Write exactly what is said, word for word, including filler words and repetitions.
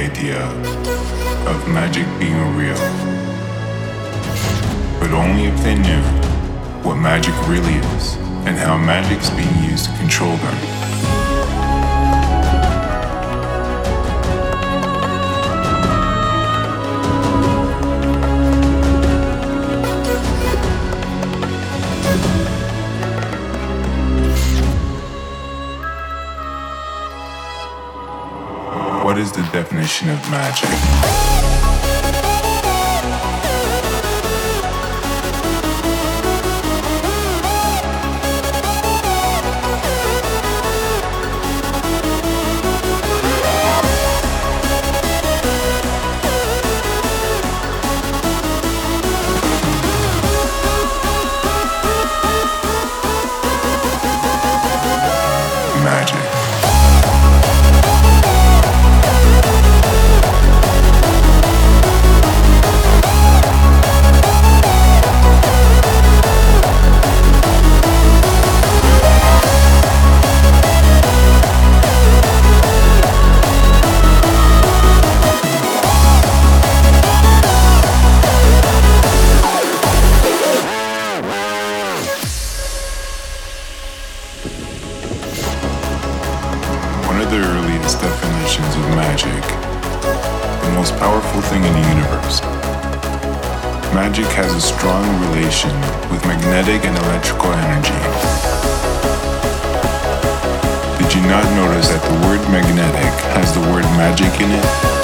idea of magic being real, but only if they knew what magic really is and how magic's being used to control them. What is the definition of magic? Magic. One of the earliest definitions of magic, the most powerful thing in the universe. Magic has a strong relation with magnetic and electrical energy. Did you not notice that the word magnetic has the word magic in it?